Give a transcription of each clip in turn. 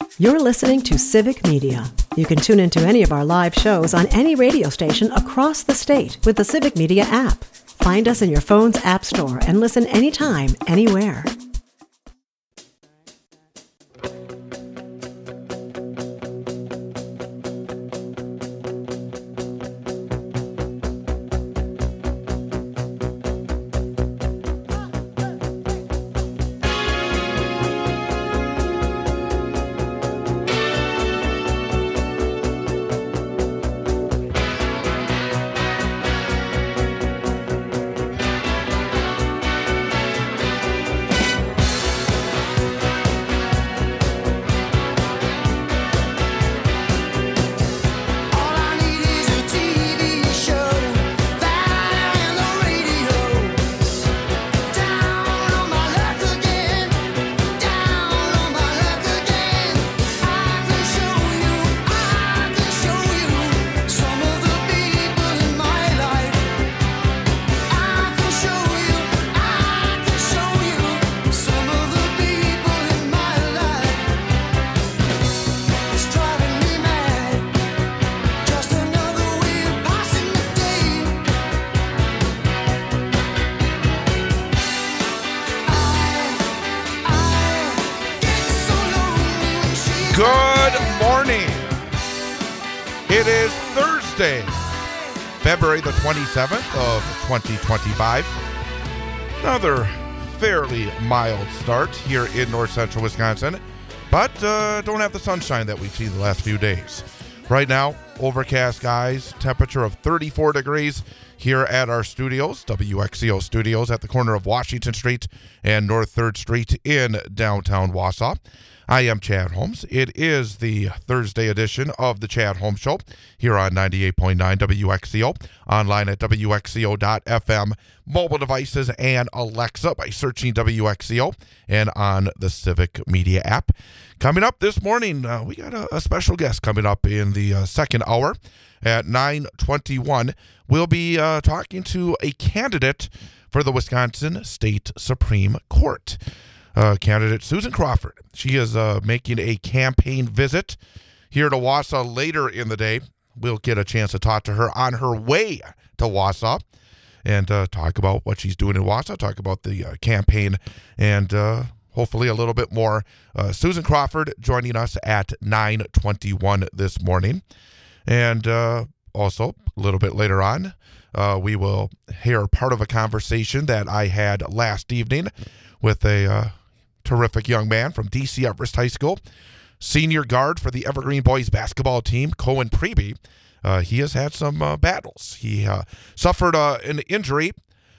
You're listening to Civic Media. You can tune into any of our live shows on any radio station across the state with the Civic Media app. Find us in your phone's app store and listen anytime, anywhere. It is Thursday, February the 27th of 2025. Another fairly mild start here in north central Wisconsin, but don't have the sunshine that we've seen the last few days. Right now, overcast skies, temperature of 34 degrees here at our studios, WXCO studios at the corner of Washington Street and North 3rd Street in downtown Wausau. I am Chad Holmes. It is the Thursday edition of the Chad Holmes Show here on 98.9 WXCO, online at WXCO.FM, mobile devices, and Alexa by searching WXCO, and on the Civic Media app. Coming up this morning, we got a special guest coming up in the second hour at 9:21. We'll be talking to a candidate for the Wisconsin State Supreme Court. Candidate Susan Crawford. She is making a campaign visit here to Wausau later in the day. We'll get a chance to talk to her on her way to Wausau and talk about what she's doing in Wausau, talk about the campaign, and hopefully a little bit more. Susan Crawford joining us at 9:21 this morning. And also, a little bit later on, we will hear part of a conversation that I had last evening with a terrific young man from D.C. Everest High School, senior guard for the Evergreen Boys basketball team, Cohen Preby. He has had some battles. He suffered an injury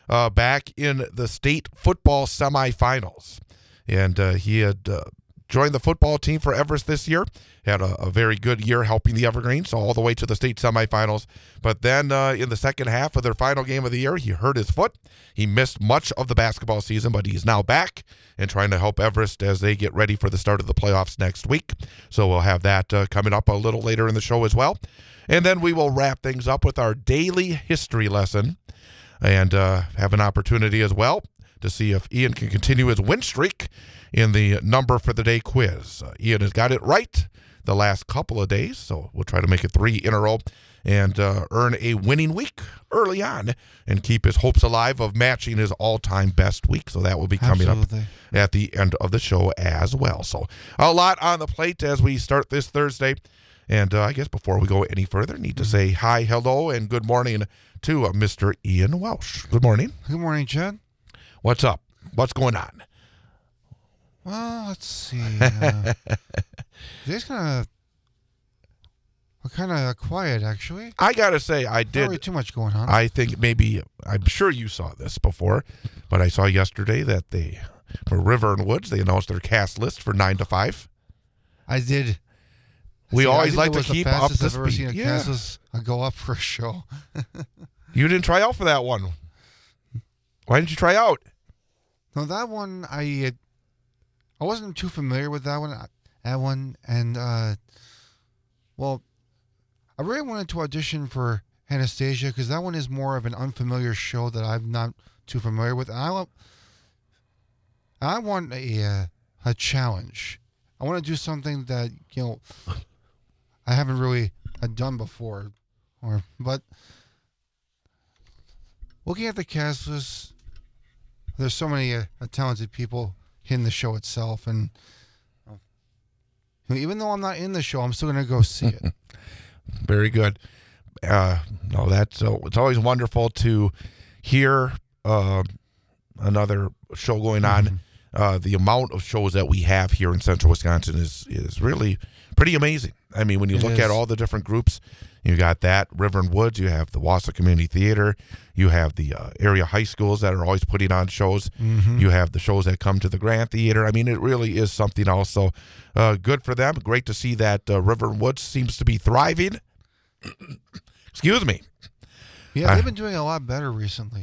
back in the state football semifinals, and he had joined the football team for Everest this year. Had a very good year helping the Evergreens all the way to the state semifinals. But then in the second half of their final game of the year, he hurt his foot. He missed much of the basketball season, but he's now back and trying to help Everest as they get ready for the start of the playoffs next week. So we'll have that coming up a little later in the show as well. And then we will wrap things up with our daily history lesson and have an opportunity as well to see if Ian can continue his win streak in the number for the day quiz. Ian has got it right the last couple of days, so we'll try to make it 3 in a row and earn a winning week early on and keep his hopes alive of matching his all-time best week. So that will be coming up at the end of the show as well. So a lot on the plate as we start this Thursday. And I guess before we go any further, need to say hi, hello, and good morning to Mr. Ian Welsh. Good morning. Good morning, Chad. What's up? What's going on? Well, let's see. Today's kind of quiet, actually. I gotta say, I did. Not really too much going on. I think maybe, I'm sure you saw this before, but I saw yesterday that for River and Woods, they announced their cast list for 9 to 5. I did. We always like to keep up the I've ever speed. seen a cast list go up for a show. You didn't try out for that one. Why didn't you try out? No, that one I wasn't too familiar with that one, and well, I really wanted to audition for Anastasia because that one is more of an unfamiliar show that I'm not too familiar with. And I want a challenge. I want to do something that I haven't really done before, but looking at the cast list, there's so many talented people in the show itself, and even though I'm not in the show, I'm still going to go see it. Very good. No, that's it's always wonderful to hear another show going on. The amount of shows that we have here in Central Wisconsin is really pretty amazing. I mean, when you look at all the different groups, you got that River and Woods, you have the Wausau Community Theater, you have the area high schools that are always putting on shows, you have the shows that come to the Grant Theater. I mean, it really is something else. So good for them. Great to see that River and Woods seems to be thriving. Excuse me. Yeah, they've been doing a lot better recently.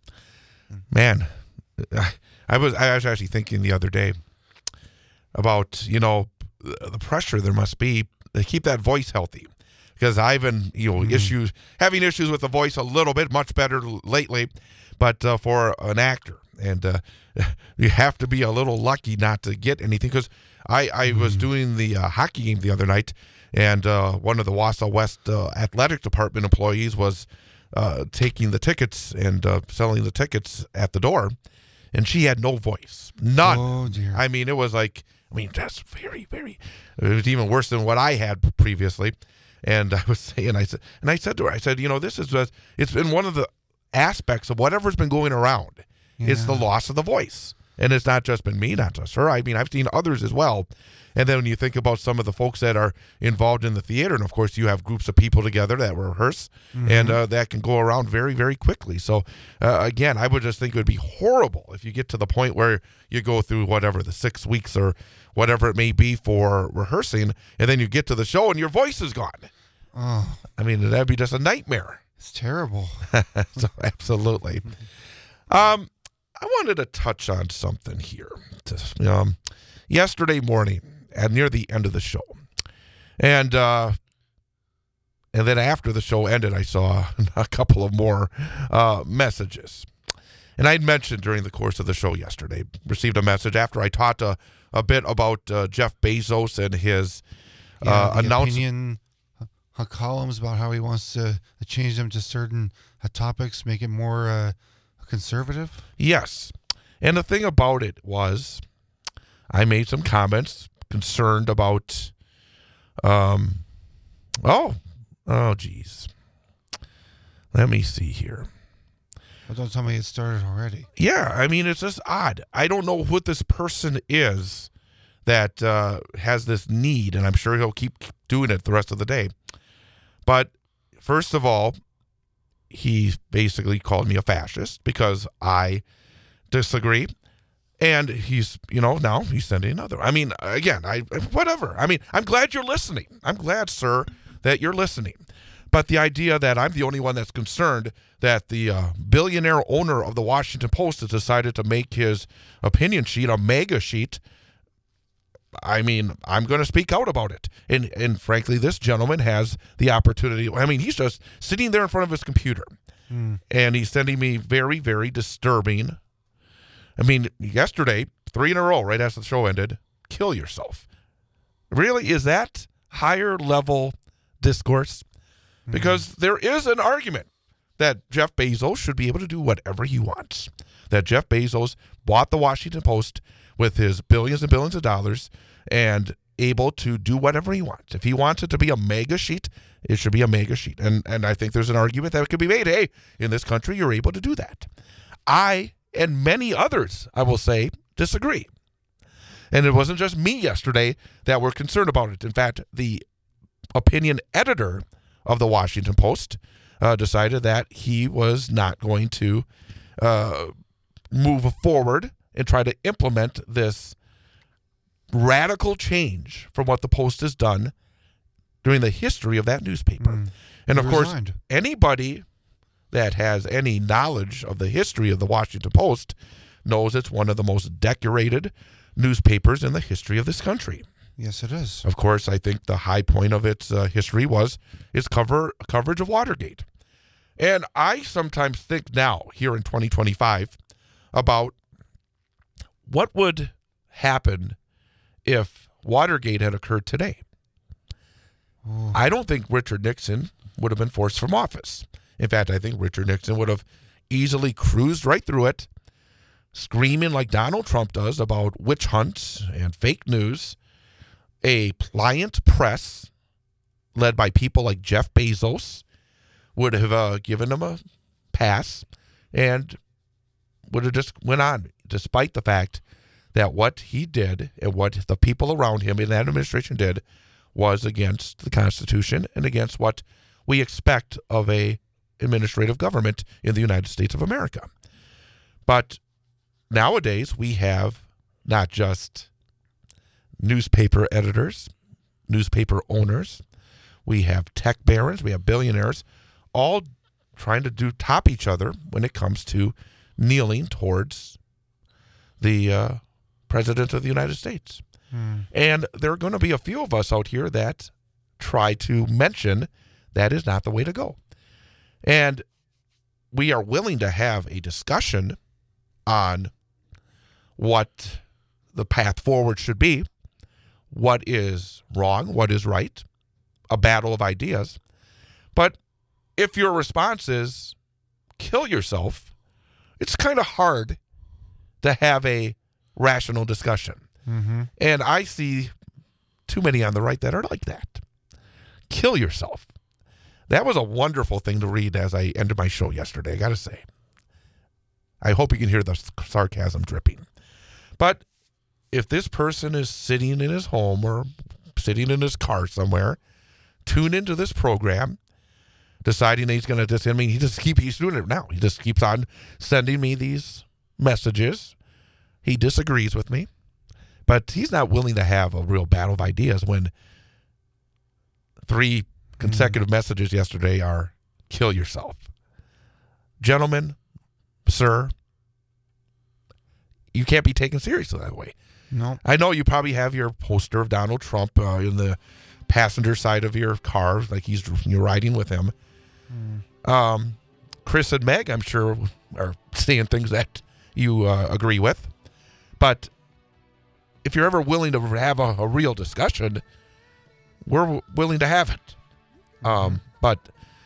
Man, I was actually thinking the other day about, the pressure there must be to keep that voice healthy. Because I've been, having issues with the voice a little bit, much better lately, but for an actor. And you have to be a little lucky not to get anything. Because I was doing the hockey game the other night, and one of the Wausau West athletic department employees was taking the tickets and selling the tickets at the door, and she had no voice. None. Oh, dear. I mean, it was that's very, very, it was even worse than what I had previously. And I was saying, I said to her, this is it's been one of the aspects of whatever's been going around. Yeah. It's the loss of the voice. And it's not just been me, not just her. I mean, I've seen others as well. And then when you think about some of the folks that are involved in the theater, and of course you have groups of people together that rehearse, and that can go around very, very quickly. So, again, I would just think it would be horrible if you get to the point where you go through whatever, the 6 weeks or whatever it may be for rehearsing, and then you get to the show and your voice is gone. Oh, I mean, that'd be just a nightmare. It's terrible. So, absolutely. I wanted to touch on something here. Yesterday morning, near the end of the show, and then after the show ended, I saw a couple of more messages. And I'd mentioned during the course of the show yesterday, received a message after I talked a bit about Jeff Bezos and his announcement. Columns about how he wants to change them to certain topics, make it more conservative. Yes. And the thing about it was I made some comments concerned about, geez. Let me see here. Well, don't tell me it started already. Yeah, I mean, it's just odd. I don't know what this person is that has this need, and I'm sure he'll keep doing it the rest of the day. But first of all, he basically called me a fascist because I disagree. And he's, now he's sending another. I mean, again, whatever. I mean, I'm glad you're listening. I'm glad, sir, that you're listening. But the idea that I'm the only one that's concerned that the billionaire owner of the Washington Post has decided to make his opinion sheet a mega sheet, I mean, I'm going to speak out about it. And frankly, this gentleman has the opportunity. I mean, he's just sitting there in front of his computer. And he's sending me very, very disturbing. I mean, yesterday, 3 in a row, right after the show ended, kill yourself. Really? Is that higher level discourse? Because there is an argument that Jeff Bezos should be able to do whatever he wants. That Jeff Bezos bought the Washington Post with his billions and billions of dollars and able to do whatever he wants. If he wants it to be a mega sheet, it should be a mega sheet. And I think there's an argument that could be made. Hey, in this country, you're able to do that. I and many others, I will say, disagree. And it wasn't just me yesterday that were concerned about it. In fact, the opinion editor of the Washington Post decided that he was not going to move forward and try to implement this radical change from what the Post has done during the history of that newspaper. And of course, anybody that has any knowledge of the history of the Washington Post knows it's one of the most decorated newspapers in the history of this country. Yes, it is. Of course, I think the high point of its history was its coverage of Watergate. And I sometimes think now, here in 2025, about what would happen if Watergate had occurred today. Ooh. I don't think Richard Nixon would have been forced from office. In fact, I think Richard Nixon would have easily cruised right through it, screaming like Donald Trump does about witch hunts and fake news. A pliant press led by people like Jeff Bezos would have given him a pass and would have just went on, despite the fact that what he did and what the people around him in that administration did was against the Constitution and against what we expect of a administrative government in the United States of America. But nowadays we have not just newspaper editors, newspaper owners, we have tech barons, we have billionaires, all trying to top each other when it comes to kneeling towards the President of the United States. And there are going to be a few of us out here that try to mention that is not the way to go. And we are willing to have a discussion on what the path forward should be, what is wrong, what is right, a battle of ideas. But if your response is kill yourself, it's kind of hard to have a rational discussion. Mm-hmm. And I see too many on the right that are like that. Kill yourself. That was a wonderful thing to read as I ended my show yesterday, I got to say. I hope you can hear the sarcasm dripping. But if this person is sitting in his home or sitting in his car somewhere, tune into this program, deciding that he's going to he's doing it now. He just keeps on sending me these messages. He disagrees with me. But he's not willing to have a real battle of ideas when 3 consecutive messages yesterday are kill yourself. Gentlemen, sir, you can't be taken seriously that way. No. I know you probably have your poster of Donald Trump in the passenger side of your car, like you're riding with him. Chris and Meg, I'm sure, are saying things that you agree with. But if you're ever willing to have a real discussion, we're willing to have it. But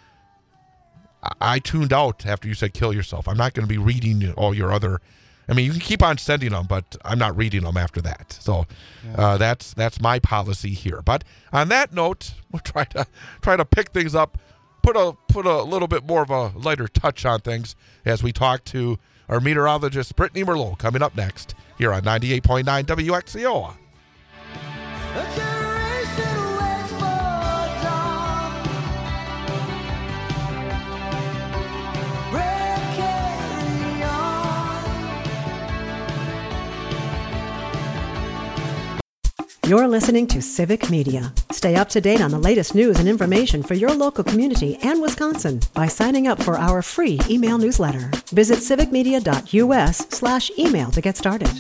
I tuned out after you said kill yourself. I'm not going to be reading all your other. I mean, you can keep on sending them, but I'm not reading them after that. So that's my policy here. But on that note, we'll try to pick things up, put a little bit more of a lighter touch on things as we talk to our meteorologist Brittany Merlot coming up next here on 98.9 WXCO. You're listening to Civic Media. Stay up to date on the latest news and information for your local community and Wisconsin by signing up for our free email newsletter. Visit civicmedia.us/email to get started.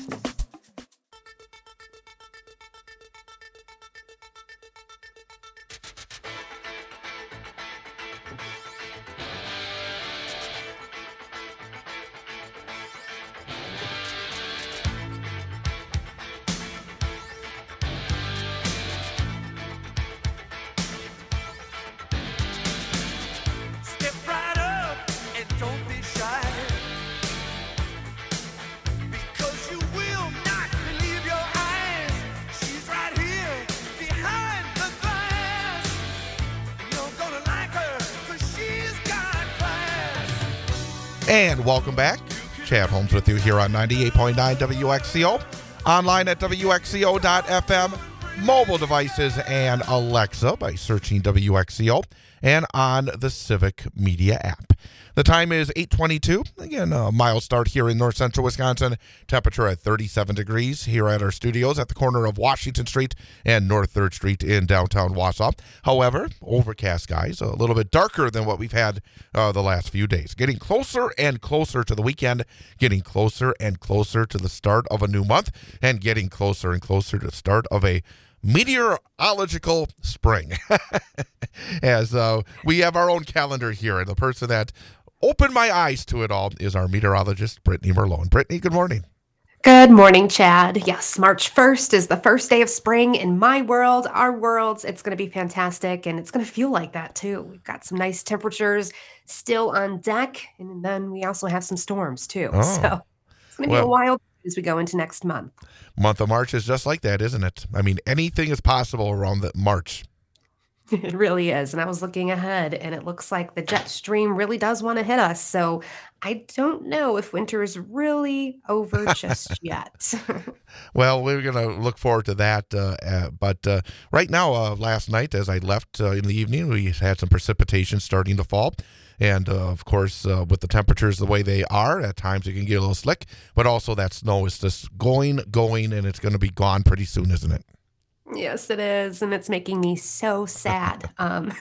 And welcome back. Chad Holmes with you here on 98.9 WXCO. Online at WXCO.FM. Mobile devices and Alexa by searching WXCO. And on the Civic Media app. The time is 8:22. Again, a mild start here in north central Wisconsin. Temperature at 37 degrees here at our studios at the corner of Washington Street and North 3rd Street in downtown Wausau. However, overcast skies, a little bit darker than what we've had the last few days. Getting closer and closer to the weekend, getting closer and closer to the start of a new month, and getting closer and closer to the start of a meteorological spring. As we have our own calendar here, and the person that opened my eyes to it all is our meteorologist, Brittany Merlot. Brittany, good morning. Good morning, Chad. Yes, March 1st is the first day of spring in my world, our worlds. It's going to be fantastic, and it's going to feel like that too. We've got some nice temperatures still on deck, and then we also have some storms too. Oh, So it's going to be a well, wild as we go into next month. month of March is just like that, isn't it? I mean, anything is possible around the March. It really is. And I was looking ahead, and it looks like the jet stream really does want to hit us. So I don't know if winter is really over just yet. Well, we're going to look forward to that. But right now, last night, as I left in the evening, we had some precipitation starting to fall. And of course, with the temperatures the way they are, at times it can get a little slick. But also, that snow is just going, and it's going to be gone pretty soon, isn't it? Yes, it is, and it's making me so sad.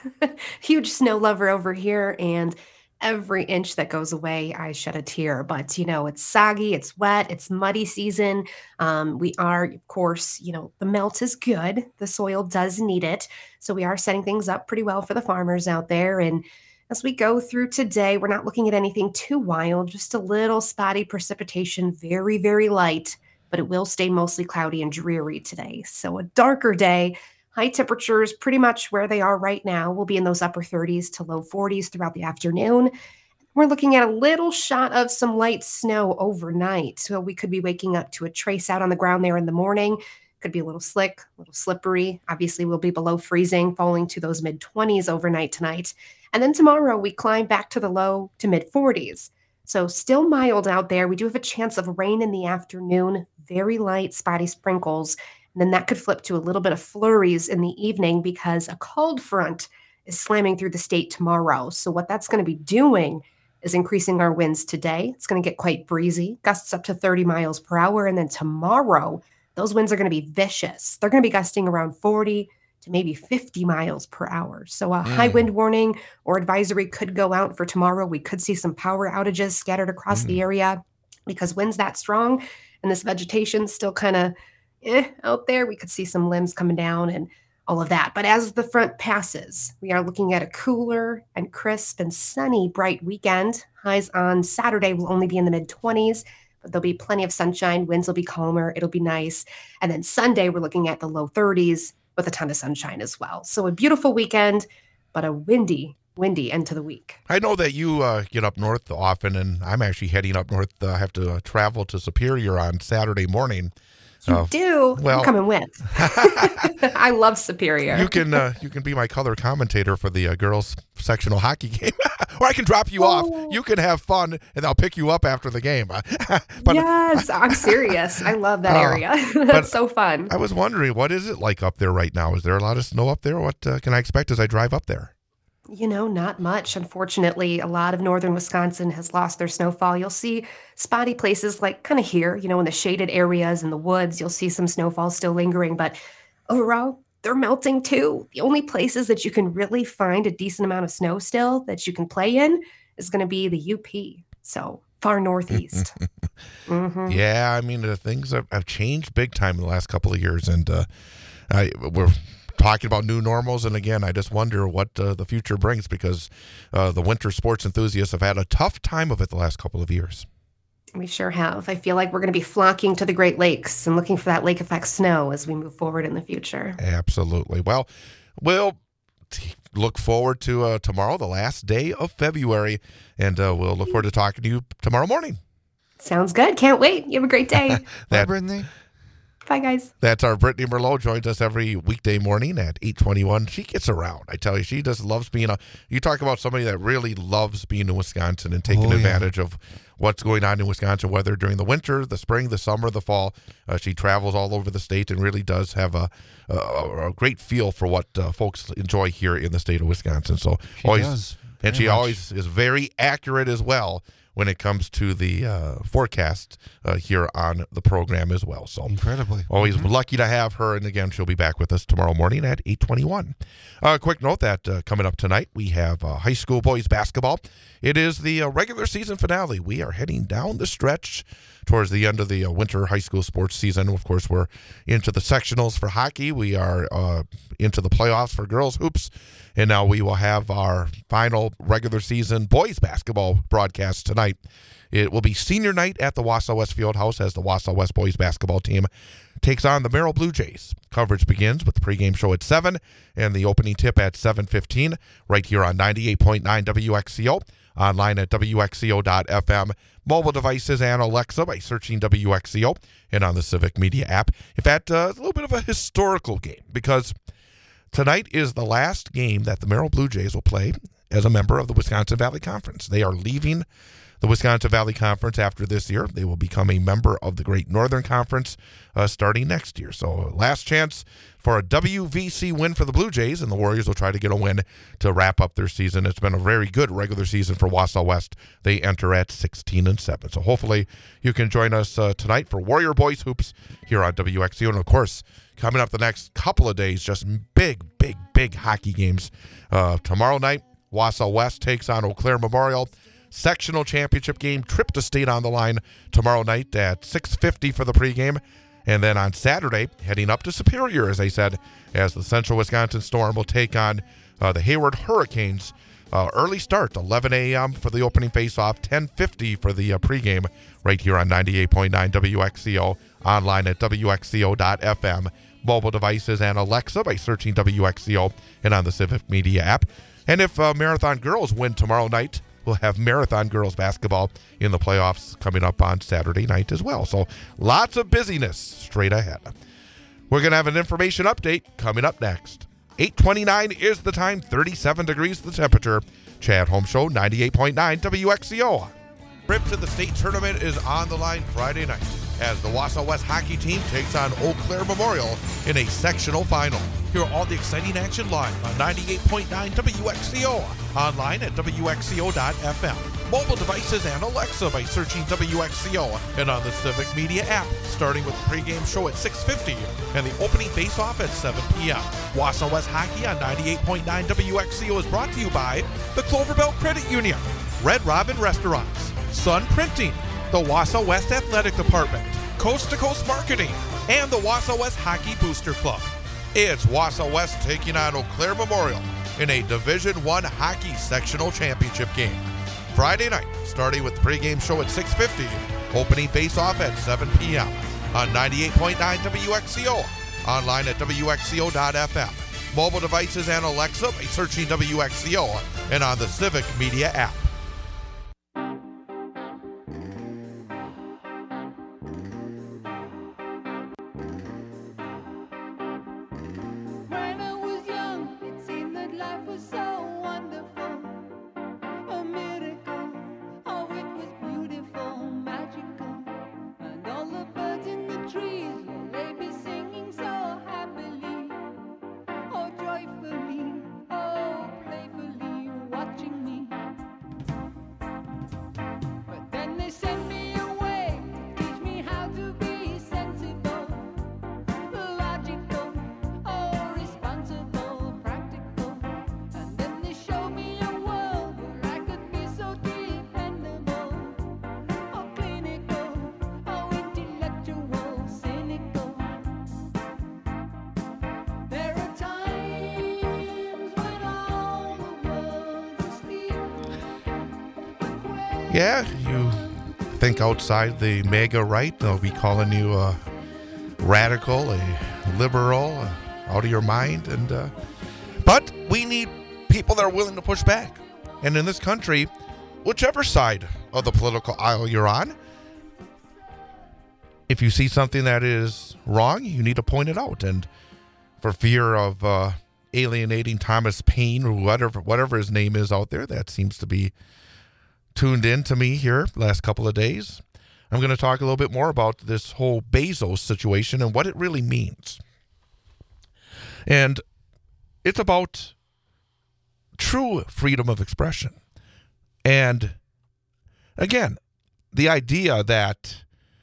Huge snow lover over here, and every inch that goes away, I shed a tear. But it's soggy, it's wet, it's muddy season. We are, of course, the melt is good. The soil does need it, so we are setting things up pretty well for the farmers out there. And as we go through today, we're not looking at anything too wild, just a little spotty precipitation, very, very light, but it will stay mostly cloudy and dreary today. So a darker day, high temperatures pretty much where they are right now. We'll be in those upper 30s to low 40s throughout the afternoon. We're looking at a little shot of some light snow overnight. So we could be waking up to a trace out on the ground there in the morning. Could be a little slick, a little slippery. Obviously, we'll be below freezing, falling to those mid 20s overnight tonight. And then tomorrow, we climb back to the low to mid 40s. So still mild out there. We do have a chance of rain in the afternoon, very light, spotty sprinkles. And then that could flip to a little bit of flurries in the evening because a cold front is slamming through the state tomorrow. So what that's going to be doing is increasing our winds today. It's going to get quite breezy, gusts up to 30 miles per hour. And then tomorrow, those winds are going to be vicious. They're going to be gusting around 40 to maybe 50 miles per hour. So a high wind warning or advisory could go out for tomorrow. We could see some power outages scattered across the area because wind's that strong and this vegetation's still kind of out there. We could see some limbs coming down and all of that. But as the front passes, we are looking at a cooler and crisp and sunny, bright weekend. Highs on Saturday will only be in the mid-20s, but there'll be plenty of sunshine. Winds will be calmer. It'll be nice. And then Sunday, we're looking at the low 30s with a ton of sunshine as well. So a beautiful weekend, but a windy end to the week. I know that you get up north often, and I'm actually heading up north. I have to travel to Superior on Saturday morning. You do? Well, I'm coming with. I love Superior. You can be my color commentator for the girls sectional hockey game, or I can drop you off. You can have fun, and I'll pick you up after the game. But, yes, I'm serious. I love that area. That's so fun. I was wondering, what is it like up there right now? Is there a lot of snow up there? What can I expect as I drive up there? Not much. Unfortunately, a lot of northern Wisconsin has lost their snowfall. You'll see spotty places like kind of here, in the shaded areas in the woods. You'll see some snowfall still lingering, but overall, they're melting too. The only places that you can really find a decent amount of snow still that you can play in is going to be the UP. So far northeast. Yeah, I mean, things have changed big time in the last couple of years, and we're talking about new normals, and again, I just wonder what the future brings because the winter sports enthusiasts have had a tough time of it the last couple of years. We sure have. I feel like we're going to be flocking to the Great Lakes and looking for that lake effect snow as we move forward in the future. Absolutely. Well, we'll look forward to tomorrow, the last day of February, and we'll look forward to talking to you tomorrow morning. Sounds good. Can't wait. You have a great day. Bye, Brittany. Bye, guys. That's our Brittany Merlot. Joins us every weekday morning at 8:21. She gets around. I tell you, she just loves being you talk about somebody that really loves being in Wisconsin and taking advantage of what's going on in Wisconsin, whether during the winter, the spring, the summer, the fall. She travels all over the state and really does have a great feel for what folks enjoy here in the state of Wisconsin. So she always is very accurate as well when it comes to the forecast here on the program as well. So incredibly. Always lucky to have her. And again, she'll be back with us tomorrow morning at 8:21. Quick note that coming up tonight, we have high school boys basketball. It is the regular season finale. We are heading down the stretch towards the end of the winter high school sports season. Of course, we're into the sectionals for hockey. We are into the playoffs for girls hoops. And now we will have our final regular season boys basketball broadcast tonight night. It will be senior night at the Wausau West Fieldhouse as the Wausau West boys basketball team takes on the Merrill Blue Jays. Coverage begins with the pregame show at 7 and the opening tip at 7:15 right here on 98.9 WXCO, online at WXCO.FM, mobile devices and Alexa by searching WXCO, and on the Civic Media app. In fact, a little bit of a historical game because tonight is the last game that the Merrill Blue Jays will play as a member of the Wisconsin Valley Conference. They are leaving the Wisconsin Valley Conference after this year. They will become a member of the Great Northern Conference starting next year. So last chance for a WVC win for the Blue Jays, and the Warriors will try to get a win to wrap up their season. It's been a very good regular season for Wausau West. They enter at 16-7. So hopefully you can join us tonight for Warrior Boys Hoops here on WXCO. And of course, coming up the next couple of days, just big hockey games. Tomorrow night, Wausau West takes on Eau Claire Memorial. Sectional championship game, trip to state on the line tomorrow night at 6:50 for the pregame. And then on Saturday, heading up to Superior, as I said, as the Central Wisconsin Storm will take on the Hayward Hurricanes. Early start, 11 a.m. for the opening faceoff, 10:50 for the pregame, right here on 98.9 WXCO, online at WXCO.FM, mobile devices and Alexa by searching WXCO, and on the Civic Media app. And if Marathon Girls win tomorrow night, we'll have Marathon Girls basketball in the playoffs coming up on Saturday night as well. So lots of busyness straight ahead. We're going to have an information update coming up next. 8:29 is the time, 37 degrees the temperature. Chad Holmes Show, 98.9 WXCO. Trip to the state tournament is on the line Friday night as the Wausau West hockey team takes on Eau Claire Memorial in a sectional final. Hear all the exciting action live on 98.9 WXCO, online at WXCO.FM, mobile devices and Alexa by searching WXCO, and on the Civic Media app, starting with the pregame show at 6:50 and the opening face-off at 7 p.m. Wausau West Hockey on 98.9 WXCO is brought to you by the Cloverbell Credit Union, Red Robin Restaurants, Sun Printing, the Wausau West Athletic Department, Coast to Coast Marketing, and the Wausau West Hockey Booster Club. It's Wausau West taking on Eau Claire Memorial in a Division I hockey sectional championship game. Friday night, starting with the pregame show at 6:50, opening face-off at 7 p.m. on 98.9 WXCO, online at WXCO.FM, mobile devices and Alexa by searching WXCO, and on the Civic Media app. Yeah, you think outside the MAGA right, they'll be calling you a radical, a liberal, out of your mind. But we need people that are willing to push back. And in this country, whichever side of the political aisle you're on, if you see something that is wrong, you need to point it out. And for fear of alienating Thomas Paine or whatever his name is out there, that seems to be tuned in to me here last couple of days, I'm going to talk a little bit more about this whole Bezos situation and what it really means. And it's about true freedom of expression. And again, the idea that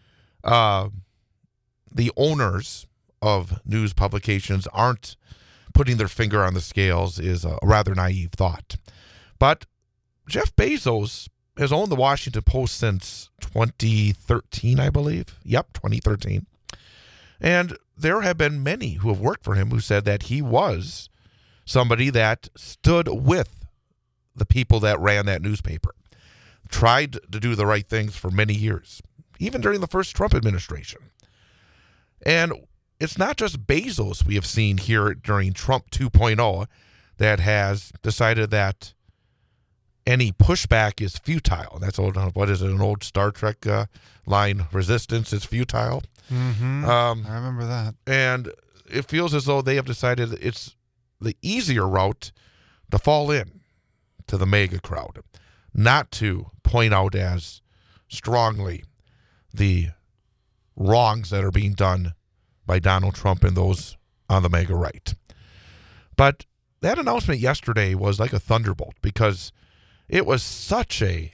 the owners of news publications aren't putting their finger on the scales is a rather naive thought. But Jeff Bezos has owned the Washington Post since 2013, I believe. Yep, 2013. And there have been many who have worked for him who said that he was somebody that stood with the people that ran that newspaper. tried to do the right things for many years, even during the first Trump administration. And it's not just Bezos we have seen here during Trump 2.0 that has decided that any pushback is futile. That's old. What is it? An old Star Trek line? Resistance is futile. Mm-hmm. I remember that. And it feels as though they have decided it's the easier route to fall in to the MAGA crowd, not to point out as strongly the wrongs that are being done by Donald Trump and those on the MAGA right. But that announcement yesterday was like a thunderbolt because it was such a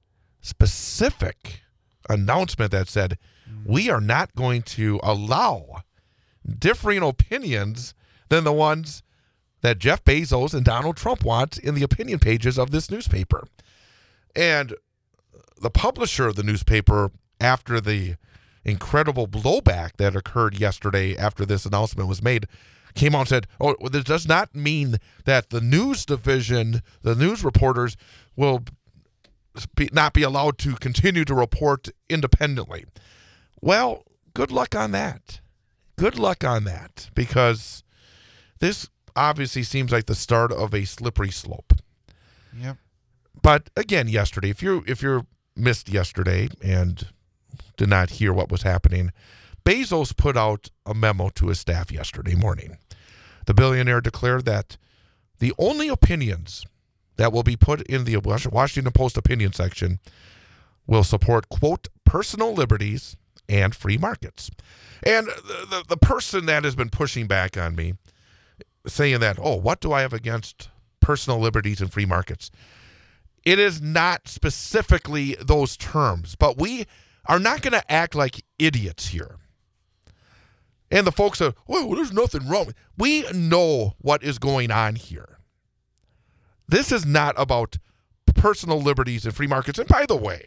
specific announcement that said, we are not going to allow differing opinions than the ones that Jeff Bezos and Donald Trump want in the opinion pages of this newspaper. And the publisher of the newspaper, after the incredible blowback that occurred yesterday after this announcement was made, came out and said, oh, this does not mean that the news division, the news reporters, will not be allowed to continue to report independently. Well, good luck on that. Good luck on that, because this obviously seems like the start of a slippery slope. Yep. But again, yesterday, if you're missed yesterday and did not hear what was happening, Bezos put out a memo to his staff yesterday morning. The billionaire declared that the only opinions that will be put in the Washington Post opinion section will support, quote, personal liberties and free markets. And the person that has been pushing back on me, saying that, oh, what do I have against personal liberties and free markets? It is not specifically those terms, but we are not going to act like idiots here. And the folks are, well, there's nothing wrong. We know what is going on here. This is not about personal liberties and free markets. And by the way,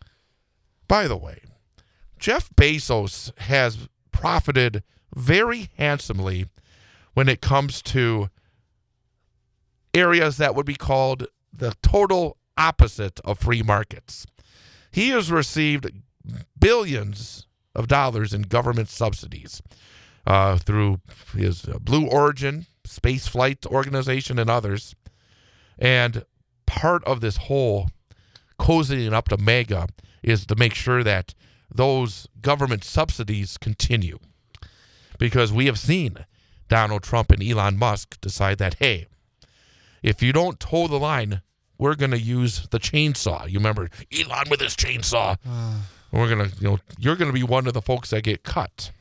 Jeff Bezos has profited very handsomely when it comes to areas that would be called the total opposite of free markets. He has received billions of dollars in government subsidies through his Blue Origin space flight organization and others. And part of this whole cozying up to MAGA is to make sure that those government subsidies continue. Because we have seen Donald Trump and Elon Musk decide that, hey, if you don't toe the line, we're going to use the chainsaw. You remember Elon with his chainsaw. We're going to, you're going to be one of the folks that get cut.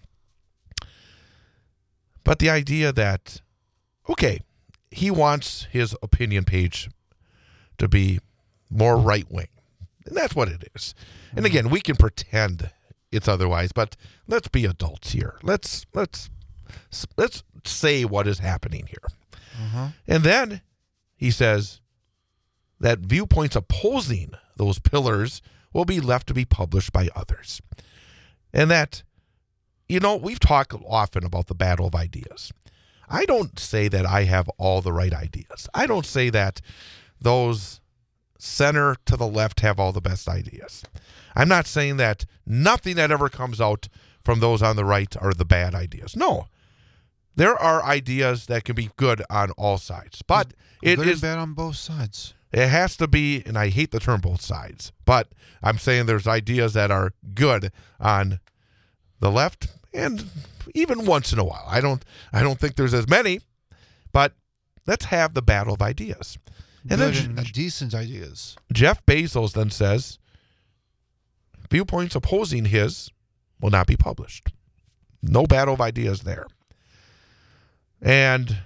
But the idea that, okay, he wants his opinion page to be more right-wing. And that's what it is. And again, we can pretend it's otherwise, but let's be adults here. Let's say what is happening here. Uh-huh. And then he says that viewpoints opposing those pillars will be left to be published by others. And that, we've talked often about the battle of ideas. I don't say that I have all the right ideas. I don't say that those center to the left have all the best ideas. I'm not saying that nothing that ever comes out from those on the right are the bad ideas. No. There are ideas that can be good on all sides. But it is bad on both sides. It has to be, and I hate the term both sides, but I'm saying there's ideas that are good on the left and even once in a while. I don't think there's as many, but let's have the battle of ideas. And good then and decent ideas. Jeff Bezos then says viewpoints opposing his will not be published. No battle of ideas there. And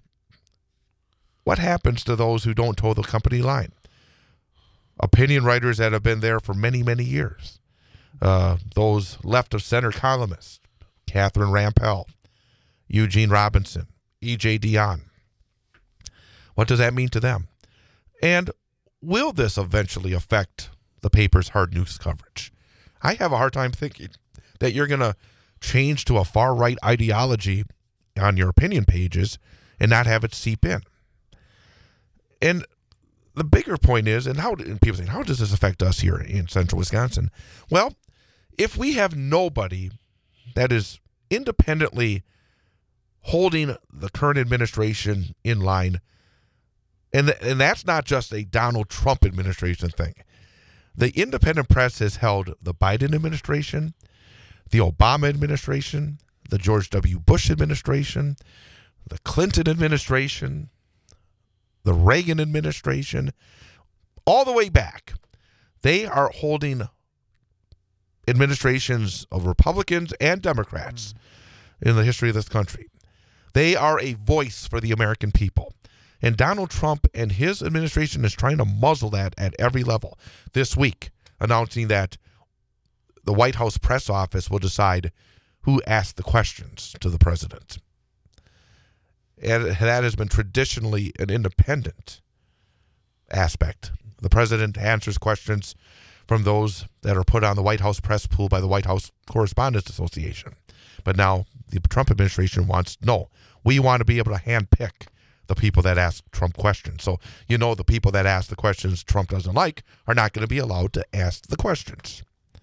what happens to those who don't toe the company line? Opinion writers that have been there for many, many years. Those left of center columnists, Catherine Rampell, Eugene Robinson, E.J. Dionne. What does that mean to them? And will this eventually affect the paper's hard news coverage? I have a hard time thinking that you're going to change to a far-right ideology on your opinion pages and not have it seep in. And the bigger point is, and people say, how does this affect us here in central Wisconsin? Well, if we have nobody that is independently holding the current administration in line, and that's not just a Donald Trump administration thing. The independent press has held the Biden administration, the Obama administration, the George W. Bush administration, the Clinton administration, the Reagan administration, all the way back. They are holding administrations of Republicans and Democrats in the history of this country. They are a voice for the American people. And Donald Trump and his administration is trying to muzzle that at every level. This week, announcing that the White House press office will decide who asked the questions to the president. And that has been traditionally an independent aspect. The president answers questions from those that are put on the White House press pool by the White House Correspondents Association. But now the Trump administration we want to be able to handpick the people that ask Trump questions. So, the people that ask the questions Trump doesn't like are not going to be allowed to ask the questions.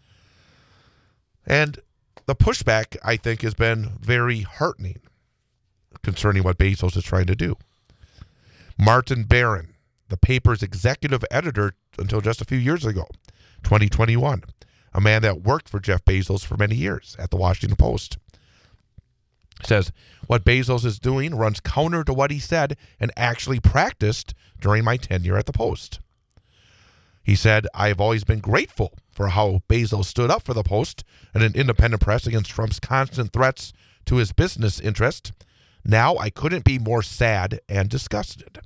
And the pushback, I think, has been very heartening concerning what Bezos is trying to do. Martin Barron, the paper's executive editor until just a few years ago, 2021, a man that worked for Jeff Bezos for many years at the Washington Post, says what Bezos is doing runs counter to what he said and actually practiced during my tenure at the Post. He said, I have always been grateful for how Bezos stood up for the Post and an independent press against Trump's constant threats to his business interest. Now I couldn't be more sad and disgusted.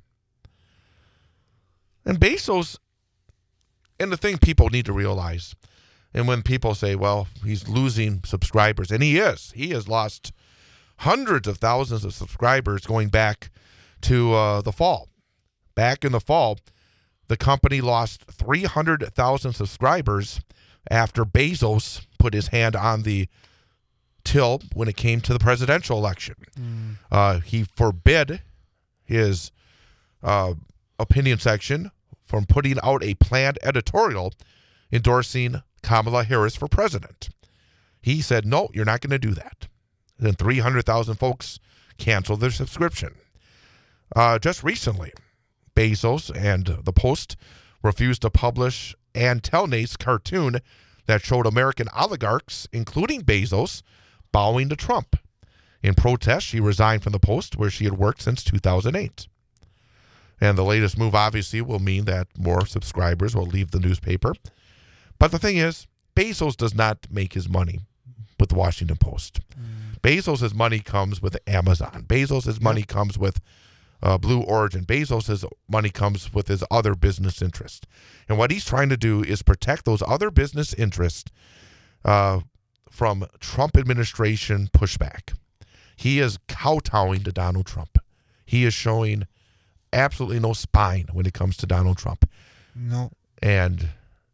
And Bezos, and the thing people need to realize, and when people say, well, he's losing subscribers, and he has lost hundreds of thousands of subscribers going back to the fall. Back in the fall, the company lost 300,000 subscribers after Bezos put his hand on the till when it came to the presidential election. He forbid his opinion section from putting out a planned editorial endorsing Kamala Harris for president. He said, no, you're not going to do that. Then 300,000 folks canceled their subscription. Just recently, Bezos and the Post refused to publish Ann Telnay's cartoon that showed American oligarchs, including Bezos, bowing to Trump. In protest, she resigned from the Post, where she had worked since 2008. And the latest move obviously will mean that more subscribers will leave the newspaper. But the thing is, Bezos does not make his money with the Washington Post. Bezos' money comes with Amazon. Bezos' money comes with Blue Origin. Bezos' money comes with his other business interests. And what he's trying to do is protect those other business interests from Trump administration pushback. He is kowtowing to Donald Trump. He is showing absolutely no spine when it comes to Donald Trump. No. And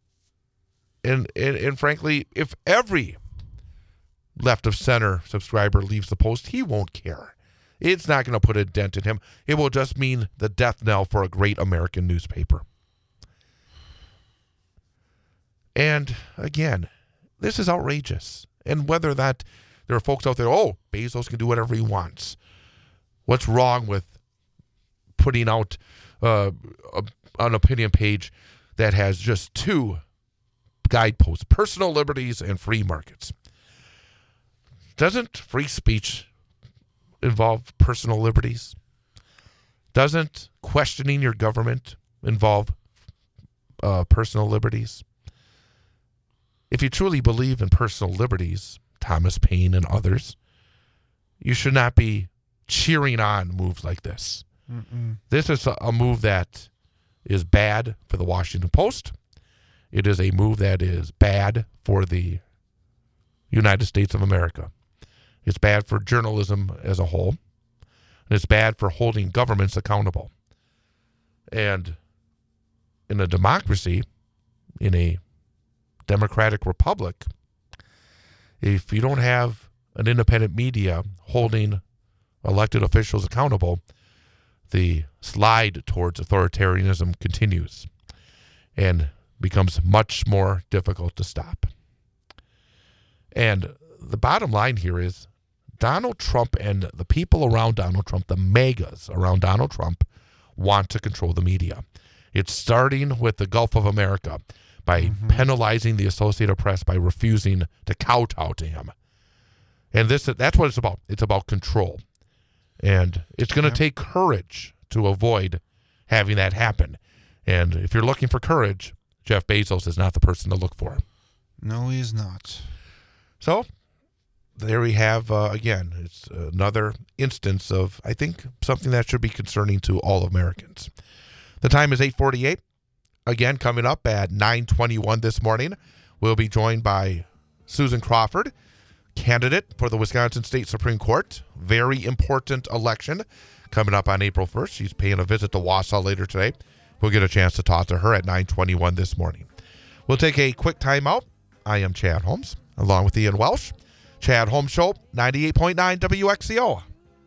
frankly, if every left of center subscriber leaves the Post, he won't care. It's not going to put a dent in him. It will just mean the death knell for a great American newspaper. And again, this is outrageous. And whether that there are folks out there, Bezos can do whatever he wants. What's wrong with putting out an opinion page that has just two guideposts, personal liberties and free markets? Doesn't free speech involve personal liberties? Doesn't questioning your government involve personal liberties? If you truly believe in personal liberties, Thomas Paine and others, you should not be cheering on moves like this. This is a move that is bad for the Washington Post. It is a move that is bad for the United States of America. It's bad for journalism as a whole. And it's bad for holding governments accountable. And in a democracy, in a democratic republic, if you don't have an independent media holding elected officials accountable, the slide towards authoritarianism continues and becomes much more difficult to stop. And the bottom line here is Donald Trump and the people around Donald Trump, the megas around Donald Trump, want to control the media. It's starting with the Gulf of America by penalizing the Associated Press by refusing to kowtow to him. And that's what it's about. It's about control. And it's going to take courage to avoid having that happen. And if you're looking for courage, Jeff Bezos is not the person to look for. No, he is not. So there we have, again, it's another instance of, I think, something that should be concerning to all Americans. The time is 8:48. Again, coming up at 9:21 this morning, we'll be joined by Susan Crawford, candidate for the Wisconsin State Supreme Court. Very important election coming up on April 1st. She's paying a visit to Wausau later today. We'll get a chance to talk to her at 9:21 this morning. We'll take a quick time out. I am Chad Holmes, along with Ian Welsh. Chad Holmes Show, 98.9 WXCO.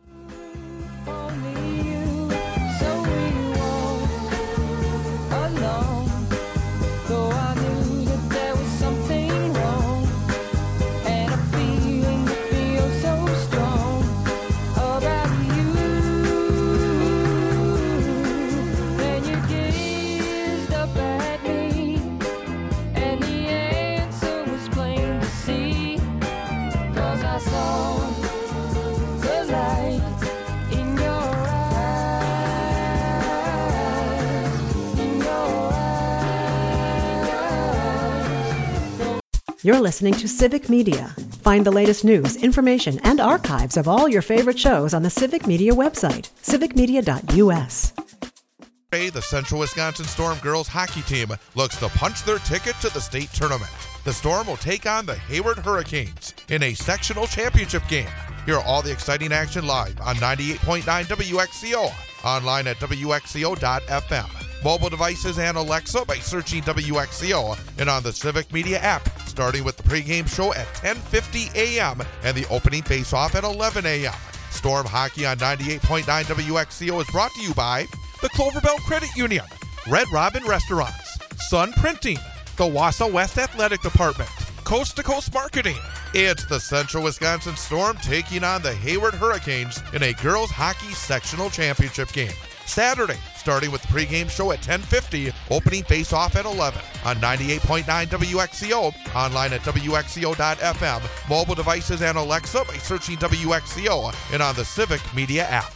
You're listening to Civic Media. Find the latest news, information, and archives of all your favorite shows on the Civic Media website, civicmedia.us. The Central Wisconsin Storm girls hockey team looks to punch their ticket to the state tournament. The Storm will take on the Hayward Hurricanes in a sectional championship game. Hear all the exciting action live on 98.9 WXCO, online at WXCO.FM. Mobile devices and Alexa by searching WXCO, and on the Civic Media app, starting with the pregame show at 10:50 a.m. and the opening face-off at 11 a.m. Storm Hockey on 98.9 WXCO is brought to you by the Clover Belt Credit Union, Red Robin Restaurants, Sun Printing, the Wausau West Athletic Department, Coast to Coast Marketing. It's the Central Wisconsin Storm taking on the Hayward Hurricanes in a girls hockey sectional championship game. Saturday, starting with the pregame show at 10:50, opening face-off at 11 on 98.9 WXCO, online at WXCO.FM, mobile devices and Alexa by searching WXCO, and on the Civic Media app.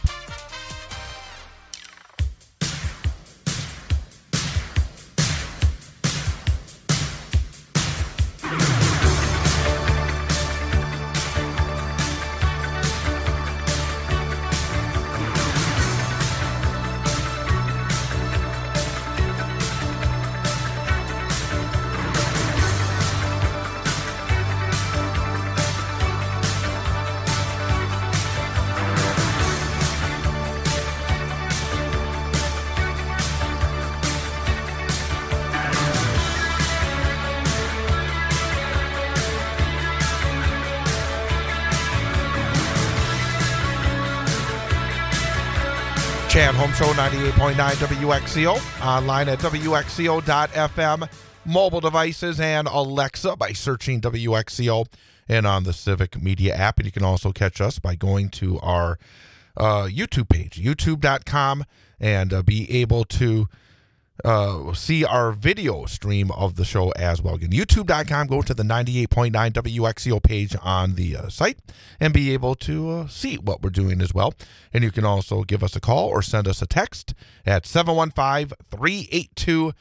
Chad Home Show, 98.9 WXCO, online at WXCO.FM, mobile devices and Alexa by searching WXCO, and on the Civic Media app. And you can also catch us by going to our YouTube page, youtube.com, and be able to see our video stream of the show as well. Again, youtube.com, go to the 98.9 WXCO page on the site and be able to see what we're doing as well. And you can also give us a call or send us a text at 715-382-9297.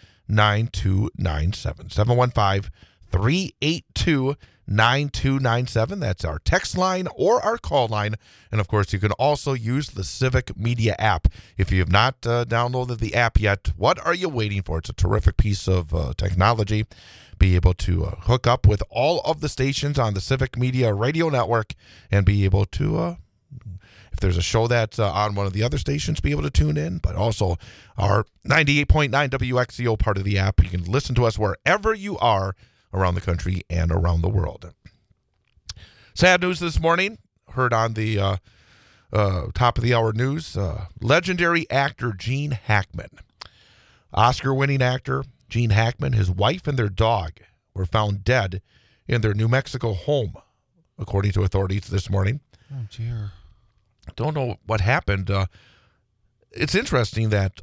715-382-9297. That's our text line or our call line. And of course, you can also use the Civic Media app. If you have not downloaded the app yet, what are you waiting for? It's a terrific piece of technology. Be able to hook up with all of the stations on the Civic Media radio network and be able to, if there's a show that's on one of the other stations, be able to tune in. But also our 98.9 WXCO part of the app. You can listen to us wherever you are around the country and around the world. Sad news this morning, heard on the top of the hour news. Legendary actor Gene Hackman. Oscar-winning actor Gene Hackman, his wife, and their dog were found dead in their New Mexico home, according to authorities this morning. Oh, dear. Don't know what happened. It's interesting that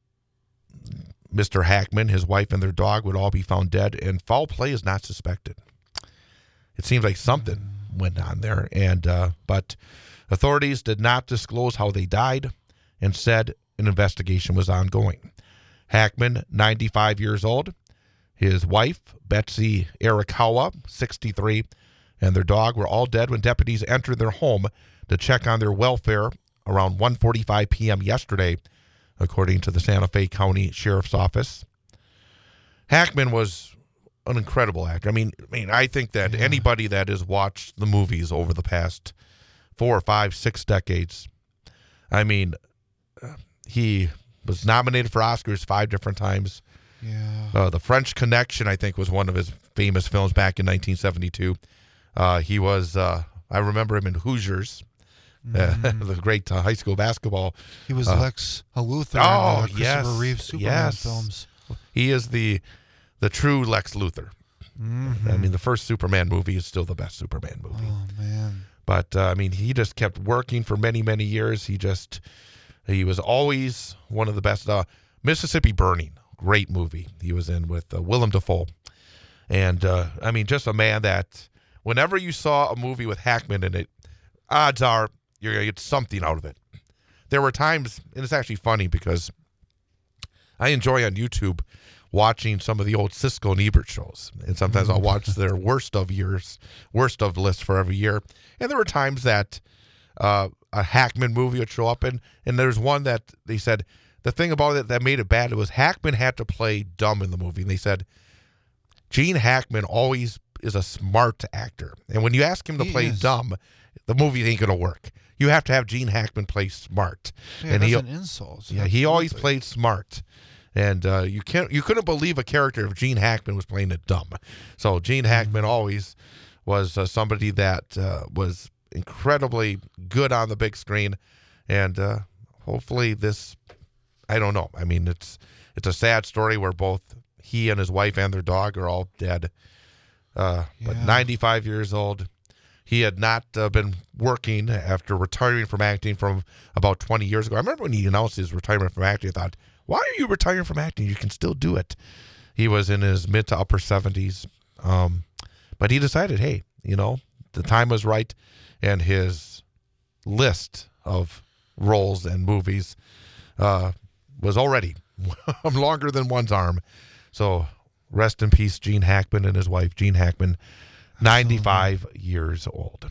Mr. Hackman, his wife, and their dog would all be found dead, and foul play is not suspected. It seems like something went on there, but authorities did not disclose how they died and said an investigation was ongoing. Hackman, 95 years old, his wife, Betsy Arakawa, 63, and their dog were all dead when deputies entered their home to check on their welfare around 1:45 p.m. yesterday, according to the Santa Fe County Sheriff's Office. Hackman was an incredible actor. I mean, I think that anybody that has watched the movies over the past 4, 5, 6 decades, I mean, he was nominated for Oscars 5 different times. Yeah. The French Connection, I think, was one of his famous films back in 1972. He was, I remember him in Hoosiers, the great high school basketball. He was Lex Luthor in the Christopher Reeve Superman films. He is the true Lex Luthor. Mm-hmm. I mean, the first Superman movie is still the best Superman movie. Oh, man. But, he just kept working for many, many years. He was always one of the best. Mississippi Burning, great movie he was in with Willem Dafoe. And, just a man that whenever you saw a movie with Hackman in it, odds are you're going to get something out of it. There were times, and it's actually funny because I enjoy on YouTube watching some of the old Siskel and Ebert shows. And sometimes I'll watch their worst of lists for every year. And there were times that a Hackman movie would show up, and there's one that they said the thing about it that made it bad was Hackman had to play dumb in the movie. And they said Gene Hackman always is a smart actor. And when you ask him to play dumb, the movie ain't going to work. You have to have Gene Hackman play smart. Yeah, and that's an insult. Yeah, he always played smart. And you couldn't believe a character if Gene Hackman was playing it dumb. So Gene Hackman always was somebody that was incredibly good on the big screen. And hopefully this, I don't know. I mean, it's a sad story where both he and his wife and their dog are all dead. But 95 years old. He had not been working after retiring from acting from about 20 years ago. I remember when he announced his retirement from acting, I thought, why are you retiring from acting? You can still do it. He was in his mid to upper 70s. But he decided, hey, the time was right. And his list of roles and movies was already longer than one's arm. So rest in peace, Gene Hackman and his wife, Gene Hackman, 95 years old.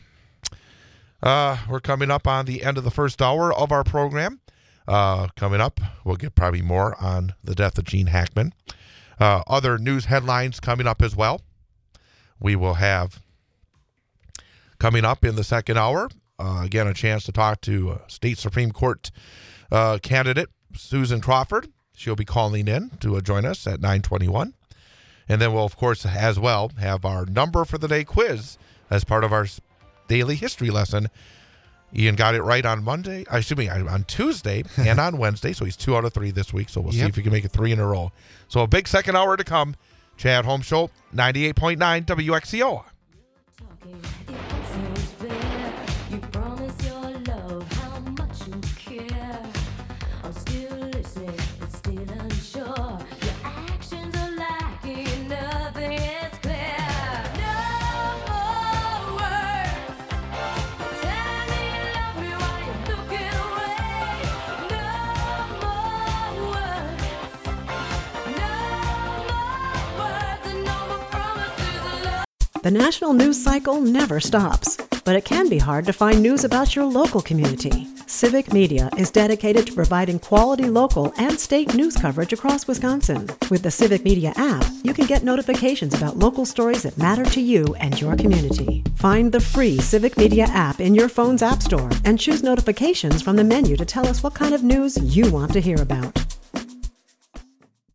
We're coming up on the end of the first hour of our program. Coming up, we'll get probably more on the death of Gene Hackman. Other news headlines coming up as well. We will have, coming up in the second hour, again, a chance to talk to State Supreme Court candidate Susan Crawford. She'll be calling in to join us at 9:21. And then we'll, of course, as well, have our number for the day quiz as part of our daily history lesson. Ian got it right on on Tuesday and on Wednesday, so he's 2 out of 3 this week. So we'll see if he can make it 3 in a row. So a big second hour to come. Chad Holmes Show, 98.9 WXCO. The national news cycle never stops, but it can be hard to find news about your local community. Civic Media is dedicated to providing quality local and state news coverage across Wisconsin. With the Civic Media app, you can get notifications about local stories that matter to you and your community. Find the free Civic Media app in your phone's app store and choose notifications from the menu to tell us what kind of news you want to hear about.